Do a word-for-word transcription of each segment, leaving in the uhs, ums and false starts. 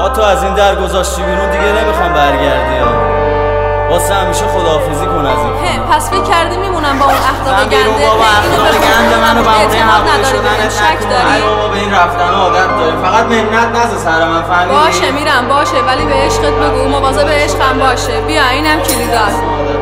پا تو از این در گذاشتی بیرون دیگه نمیخوام برگردی ها. واسه همیشه خداحافظی کن از این خونه. پس فکر کردی میمونم با اون اخلاق گنده؟ من بابا اخلاق گنده منو با اون اعتماد نداری بهم شک داری؟ ای بابا به این رفتن عادت داری، فقط منت نذار سر من، فهمیدی؟ باشه میرم باشه، ولی به عشقت بگو مواظب عشقم باشه. بیا اینم کلیدات.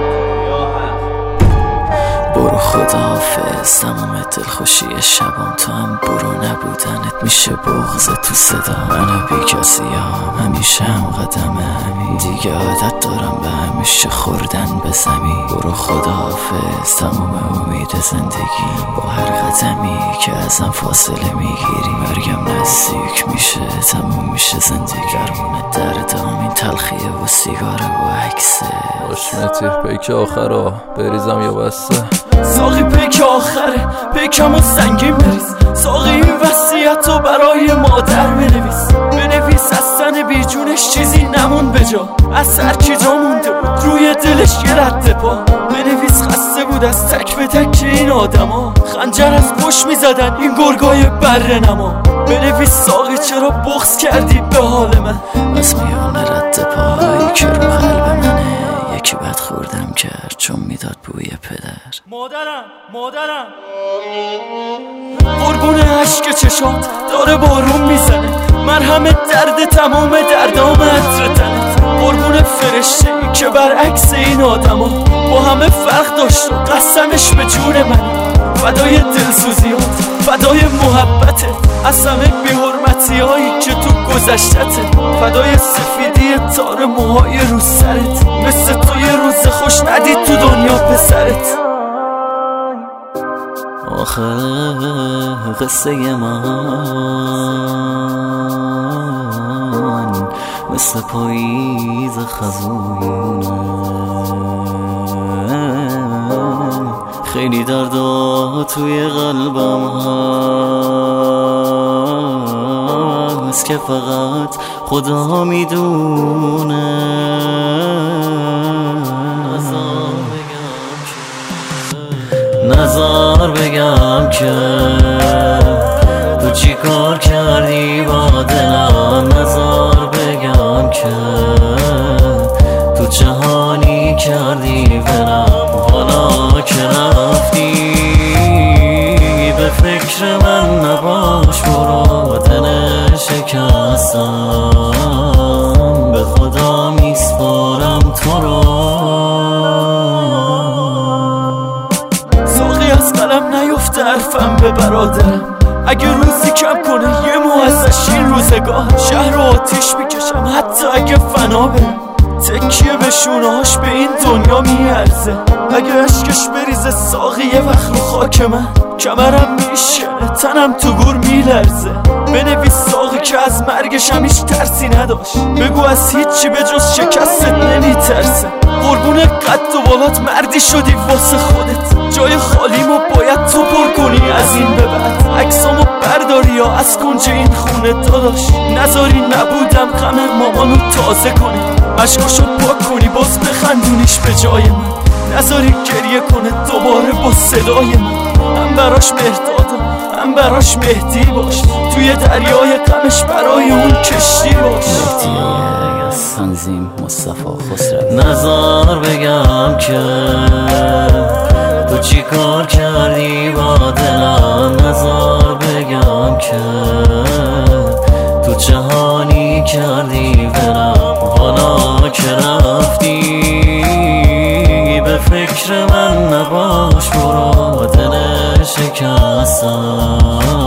برو خداحافظ، تمام دلخوشی شبام تو هم برو، نبودنت میشه بغض تو صدا. من بی کسی هم همیشه هم قدمه همین، دیگه عادت دارم به همیشه خوردن به زمین. برو خداحافظ، تمام امید زندگی، با هر قدمی که ازم فاصله میگیری. مرگم نزدیک میشه، تموم میشه زندگی. گرمون دردام این تلخیه و سیگاره و عکسه. باش متی پیک آخرا بریزم یا بسته؟ ساقی پیک آخره، پیکم و سنگین بریز. ساقی این وصیتو برای مادر بنویس. بنویس از تن بیجونش چیزی نمون به جا، از هر کی جا مونده بود روی دلش یه رد پا. بنویس خسته بود از تک به تک این آدما، خنجر از پشت میزدن این گرگای بره نما. بنویس ساقی چرا بغض کردی به حال من، از میان رد پاهایی که رو قلب منه. یکی بد خوردم کرد چون میداد بوی پدر. مادرم مادرم قربون عشق چشات داره بارون میزنه، مرهم درد تمام دردام عطر تنت. قربون فرشته ای که برعکس این آدما با همه فرق داشت و قسمش به جون من. فدای دلسوزیات، فدای محبتت، از همه بی‌حرمتی هایی که تو گذشتته. فدای سفیدی تار موهای رو سرت، مثل تو یه روز خوش ندید تو دنیا پسرت. آخر قصه من مثل پاییز خزونه، خیلی دردا توی قلبم هست که فقط خدا میدونه. نزار بگم که تو چی کار کردی با دلم. نزار بگم که تو جهانی کردی برم. حالا که رفتی به فکر من نباش، برو دل شکستم به خدا میسپارم تو رو. از قلم نیفته حرفم به برادرم، اگه روزی کم کنه یه مو ازش این روزگار. شهر رو آتیش میکشم حتی اگه فنا برم، تکیه به شونهاش به این دنیا میارزه. اگه عشقش بریزه ساقی یه وقت رو خاک من، کمرم میشنه تنم تو گور میلرزه. بنویس ساقی که از مرگش هم هیچ ترسی نداشت، بگو از هیچی به جز شکستت نمیترسه. قربون قد و بالات مردی شدی واسه خودت، جای خالیمو باید تو پر کنی از این به بعد. عکسامو برداری یا از کنج این خونه داداش، نذاری نبودم غم مامانو تازه کنی. عشقاشو پاک کنی باز بخندونیش به جای من، نذاری گریه کنه دوباره با صدای من. هم براش مهدادم هم براش مهدی باش، توی دریای غمش برای اون کشتی باش. مهدی از تنظیم مصطفی خسروی. نذار بگم که تو چی کار کردی با دلم. نذار بگم که تو جهانی کردی برم. حالا که رفتی به فکر من نباش، برو دل شکستم